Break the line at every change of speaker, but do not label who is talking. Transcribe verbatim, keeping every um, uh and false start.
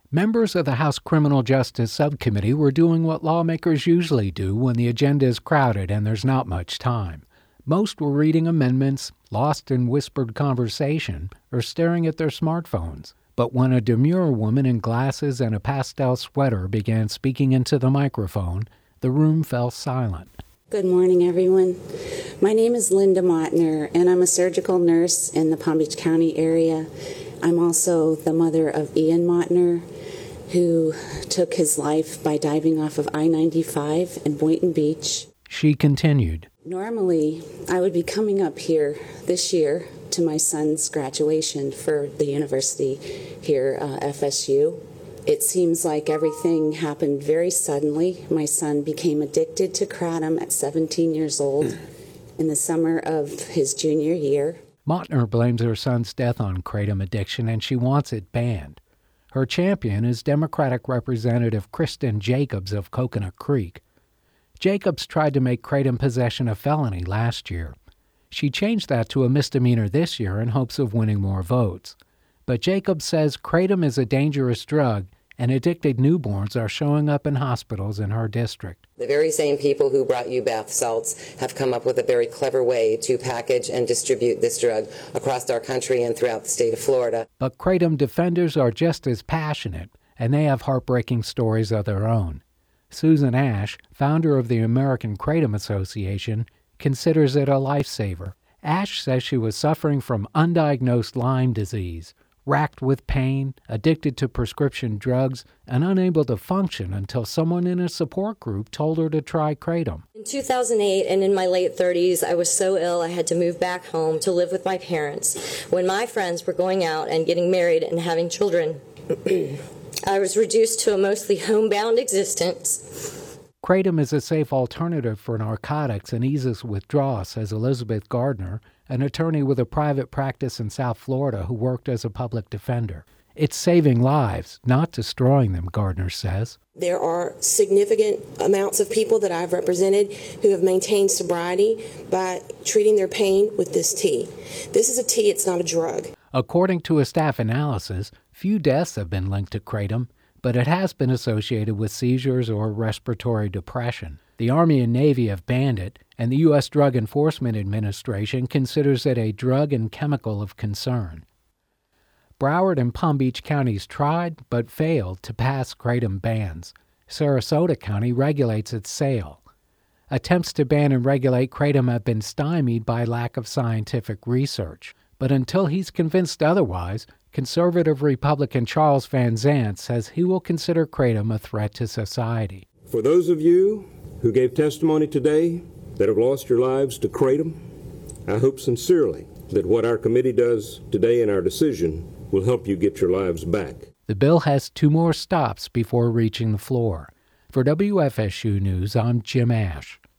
Members of the House Criminal Justice Subcommittee were doing what lawmakers usually do when the agenda is crowded and there's not much time. Most were reading amendments, lost in whispered conversation, or staring at their smartphones. But when a demure woman in glasses and a pastel sweater began speaking into the microphone, the room fell silent.
Good morning, everyone. My name is Linda Mottner, and I'm a surgical nurse in the Palm Beach County area. I'm also the mother of Ian Mottner, who took his life by diving off of I ninety-five in Boynton Beach.
She continued.
Normally, I would be coming up here this year to my son's graduation for the university here, uh, F S U. It seems like everything happened very suddenly. My son became addicted to kratom at seventeen years old in the summer of his junior year.
Mottner blames her son's death on kratom addiction, and she wants it banned. Her champion is Democratic Representative Kristen Jacobs of Coconut Creek. Jacobs tried to make kratom possession a felony last year. She changed that to a misdemeanor this year in hopes of winning more votes. But Jacobs says kratom is a dangerous drug, and addicted newborns are showing up in hospitals in her district.
The very same people who brought you bath salts have come up with a very clever way to package and distribute this drug across our country and throughout the state of Florida.
But kratom defenders are just as passionate, and they have heartbreaking stories of their own. Susan Ash, founder of the American Kratom Association, considers it a lifesaver. Ash says she was suffering from undiagnosed Lyme disease, racked with pain, addicted to prescription drugs, and unable to function until someone in a support group told her to try kratom.
In two thousand eight and in my late thirties, I was so ill I had to move back home to live with my parents. When my friends were going out and getting married and having children, I was reduced to a mostly homebound existence.
Kratom is a safe alternative for narcotics and eases withdrawal, says Elizabeth Gardner, an attorney with a private practice in South Florida who worked as a public defender. It's saving lives, not destroying them, Gardner says.
There are significant amounts of people that I've represented who have maintained sobriety by treating their pain with this tea. This is a tea, it's not a drug.
According to a staff analysis, few deaths have been linked to kratom, but it has been associated with seizures or respiratory depression. The Army and Navy have banned it, and the U S Drug Enforcement Administration considers it a drug and chemical of concern. Broward and Palm Beach counties tried but failed to pass kratom bans. Sarasota County regulates its sale. Attempts to ban and regulate kratom have been stymied by lack of scientific research. But until he's convinced otherwise, conservative Republican Charles Van Zandt says he will consider kratom a threat to society.
For those of you who gave testimony today that have lost your lives to kratom, I hope sincerely that what our committee does today in our decision will help you get your lives back.
The bill has two more stops before reaching the floor. For W F S U News, I'm Jim Ash.